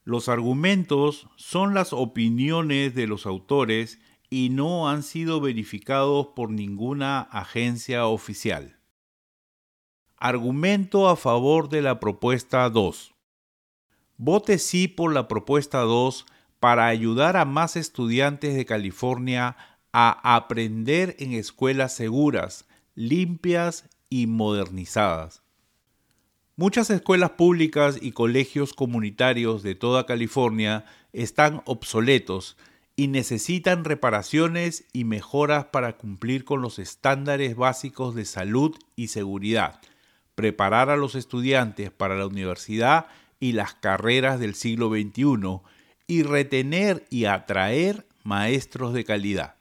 Los argumentos son las opiniones de los autores y no han sido verificados por ninguna agencia oficial. Argumento a favor de la propuesta 2. Vote sí por la propuesta 2 para ayudar a más estudiantes de California a aprender en escuelas seguras, limpias y modernizadas. Muchas escuelas públicas y colegios comunitarios de toda California están obsoletos y necesitan reparaciones y mejoras para cumplir con los estándares básicos de salud y seguridad, preparar a los estudiantes para la universidad y las carreras del siglo XXI y retener y atraer maestros de calidad.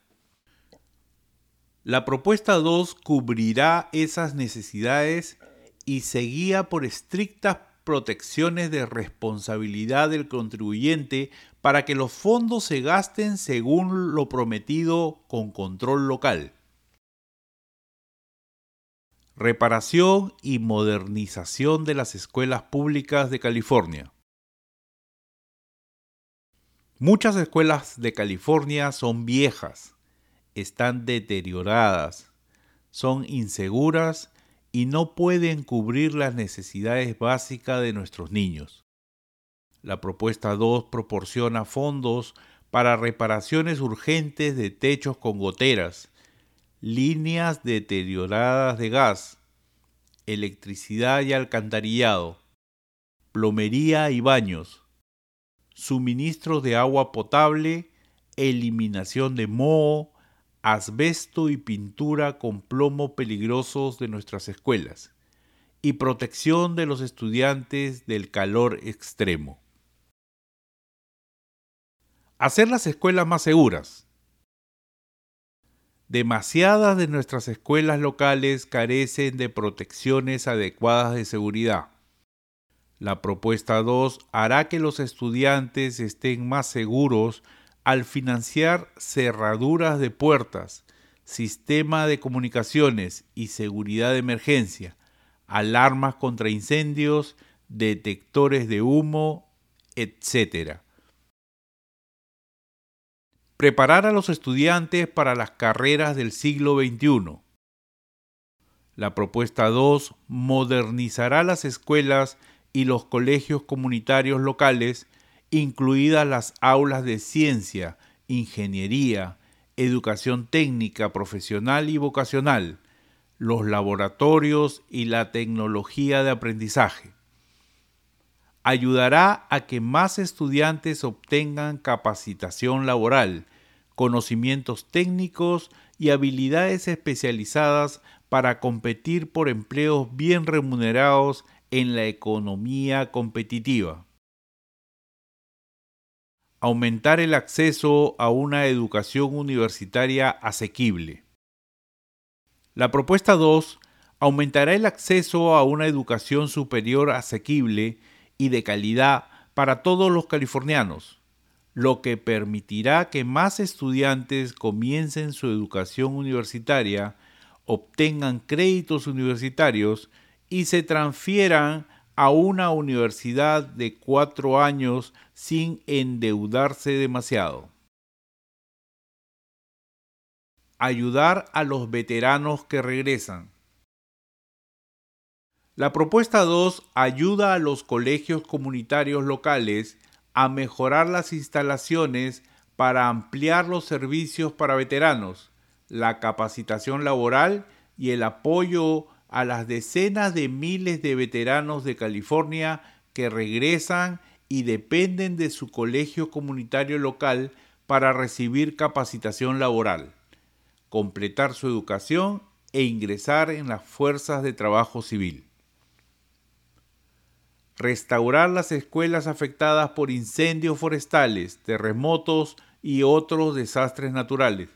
La propuesta 2 cubrirá esas necesidades y se guía por estrictas protecciones de responsabilidad del contribuyente para que los fondos se gasten según lo prometido con control local. Reparación y modernización de las escuelas públicas de California. Muchas escuelas de California son viejas, están deterioradas, son inseguras y no pueden cubrir las necesidades básicas de nuestros niños. La propuesta 2 proporciona fondos para reparaciones urgentes de techos con goteras, líneas deterioradas de gas, electricidad y alcantarillado, plomería y baños, suministros de agua potable, eliminación de moho, asbesto y pintura con plomo peligrosos de nuestras escuelas, y protección de los estudiantes del calor extremo. Hacer las escuelas más seguras. Demasiadas de nuestras escuelas locales carecen de protecciones adecuadas de seguridad. La propuesta 2 hará que los estudiantes estén más seguros al financiar cerraduras de puertas, sistema de comunicaciones y seguridad de emergencia, alarmas contra incendios, detectores de humo, etc. Preparar a los estudiantes para las carreras del siglo XXI. La propuesta 2 modernizará las escuelas y los colegios comunitarios locales, incluidas las aulas de ciencia, ingeniería, educación técnica, profesional y vocacional, los laboratorios y la tecnología de aprendizaje. Ayudará a que más estudiantes obtengan capacitación laboral, conocimientos técnicos y habilidades especializadas para competir por empleos bien remunerados en la economía competitiva. Aumentar el acceso a una educación universitaria asequible. La propuesta 2 aumentará el acceso a una educación superior asequible y de calidad para todos los californianos, lo que permitirá que más estudiantes comiencen su educación universitaria, obtengan créditos universitarios y se transfieran a una universidad de 4 años sin endeudarse demasiado. Ayudar a los veteranos que regresan. La propuesta 2 ayuda a los colegios comunitarios locales a mejorar las instalaciones para ampliar los servicios para veteranos, la capacitación laboral y el apoyo a las decenas de miles de veteranos de California que regresan y dependen de su colegio comunitario local para recibir capacitación laboral, completar su educación e ingresar en las fuerzas de trabajo civil. Restaurar las escuelas afectadas por incendios forestales, terremotos y otros desastres naturales.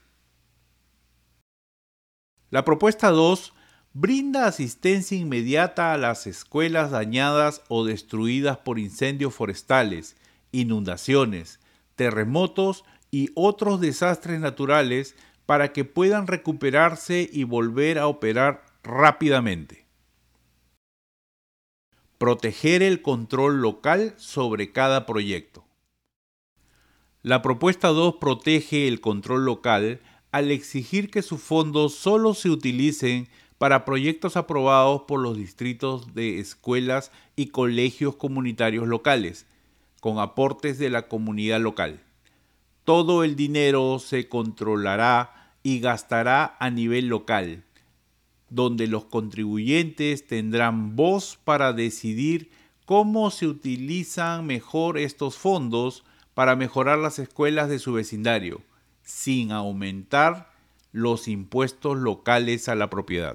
La propuesta 2 brinda asistencia inmediata a las escuelas dañadas o destruidas por incendios forestales, inundaciones, terremotos y otros desastres naturales para que puedan recuperarse y volver a operar rápidamente. proteger el control local sobre cada proyecto. La propuesta 2 protege el control local al exigir que sus fondos solo se utilicen para proyectos aprobados por los distritos de escuelas y colegios comunitarios locales, con aportes de la comunidad local. Todo el dinero se controlará y gastará a nivel local, donde los contribuyentes tendrán voz para decidir cómo se utilizan mejor estos fondos para mejorar las escuelas de su vecindario, sin aumentar los impuestos locales a la propiedad.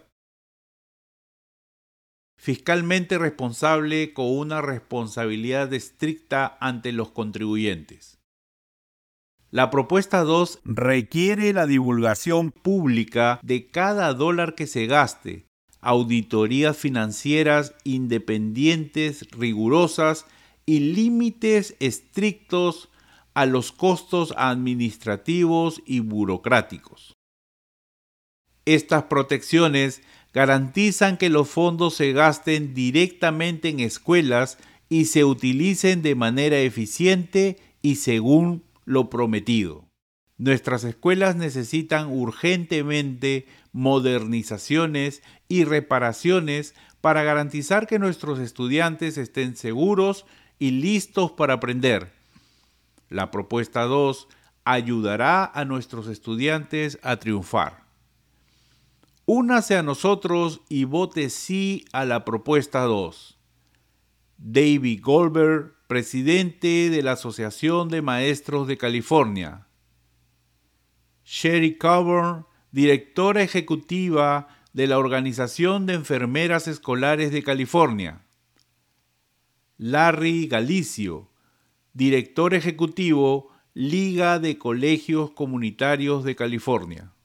Fiscalmente responsable con una responsabilidad estricta ante los contribuyentes. La propuesta 2 requiere la divulgación pública de cada dólar que se gaste, auditorías financieras independientes, rigurosas y límites estrictos a los costos administrativos y burocráticos. Estas protecciones garantizan que los fondos se gasten directamente en escuelas y se utilicen de manera eficiente y según lo prometido. Nuestras escuelas necesitan urgentemente modernizaciones y reparaciones para garantizar que nuestros estudiantes estén seguros y listos para aprender. La propuesta 2 ayudará a nuestros estudiantes a triunfar. Únase a nosotros y vote sí a la propuesta 2. David Goldberg, presidente de la Asociación de Maestros de California. Sherry Coburn, directora ejecutiva de la Organización de Enfermeras Escolares de California. Larry Galicio, director ejecutivo, Liga de Colegios Comunitarios de California.